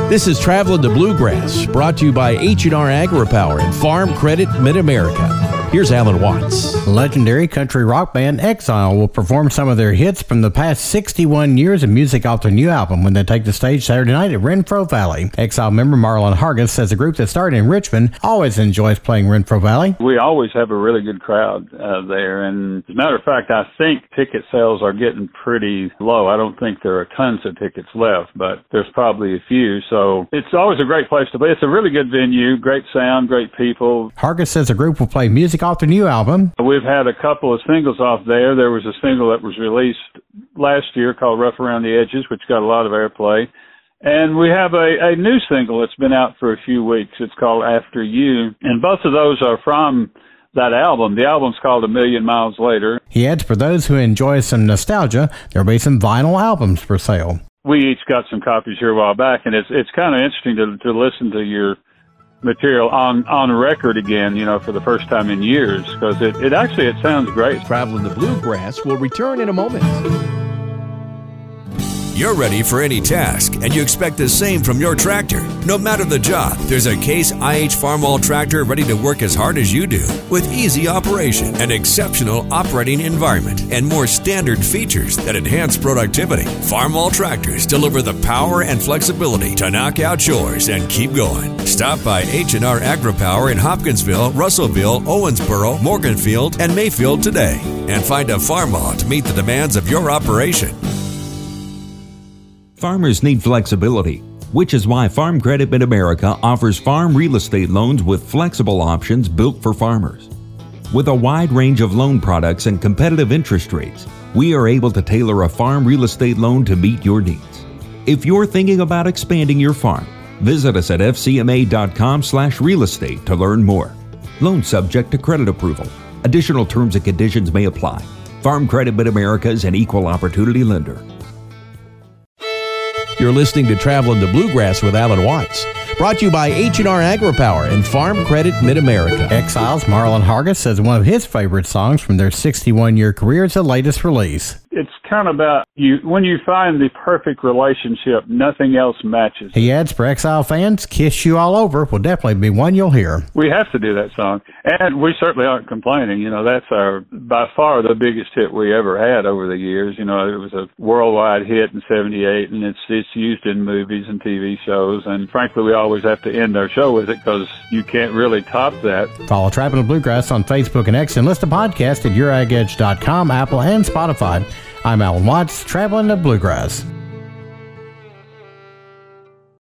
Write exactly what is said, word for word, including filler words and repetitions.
This is Traveling the Bluegrass, brought to you by H and R AgriPower and Farm Credit Mid-America. Here's Alan Watts. Legendary country rock band Exile will perform some of their hits from the past sixty-one years of music off their new album when they take the stage Saturday night at Renfro Valley. Exile member Marlon Hargis says the group that started in Richmond always enjoys playing Renfro Valley. We always have a really good crowd uh, there, and as a matter of fact, I think ticket sales are getting pretty low. I don't think there are tons of tickets left, but there's probably a few, so it's always a great place to play. It's a really good venue, great sound, great people. Hargis says the group will play music off their new album. We've had a couple of singles off there. There was a single that was released last year called Rough Around the Edges, which got a lot of airplay. And we have a, a new single that's been out for a few weeks. It's called After You. And both of those are from that album. The album's called A Million Miles Later. He adds, for those who enjoy some nostalgia, there'll be some vinyl albums for sale. We each got some copies here a while back, and it's it's kind of interesting to to listen to your material on, on record again, you know, for the first time in years, because it, it actually, it sounds great. Traveling the Bluegrass will return in a moment. You're ready for any task, and you expect the same from your tractor. No matter the job, there's a Case I H Farmall tractor ready to work as hard as you do, with easy operation, an exceptional operating environment, and more standard features that enhance productivity. Farmall tractors deliver the power and flexibility to knock out chores and keep going. Stop by H and R AgriPower in Hopkinsville, Russellville, Owensboro, Morganfield, and Mayfield today, and find a Farmall to meet the demands of your operation. Farmers need flexibility, which is why Farm Credit Mid-America offers farm real estate loans with flexible options built for farmers. With a wide range of loan products and competitive interest rates, we are able to tailor a farm real estate loan to meet your needs. If you're thinking about expanding your farm, visit us at f c m a dot com slash real estate to learn more. Loan subject to credit approval. Additional terms and conditions may apply. Farm Credit Mid-America is an equal opportunity lender. You're listening to Traveling the Bluegrass with Alan Watts, brought to you by H and R AgriPower and Farm Credit Mid-America. Exile's Marlon Hargis says one of his favorite songs from their sixty-one-year career is the latest release. It's kind of about you when you find the perfect relationship, nothing else matches. He adds, for Exile fans, Kiss You All Over will definitely be one you'll hear. We have to do that song, and we certainly aren't complaining. You know, that's our by far the biggest hit we ever had over the years. You know, it was a worldwide hit in seventy-eight, and it's it's used in movies and T V shows, and frankly, we always have to end our show with it because you can't really top that. Follow Traveling the Bluegrass on Facebook and X, and listen to podcasts at your ag edge dot com, Apple, and Spotify. I'm Alan Watts, Traveling the Bluegrass.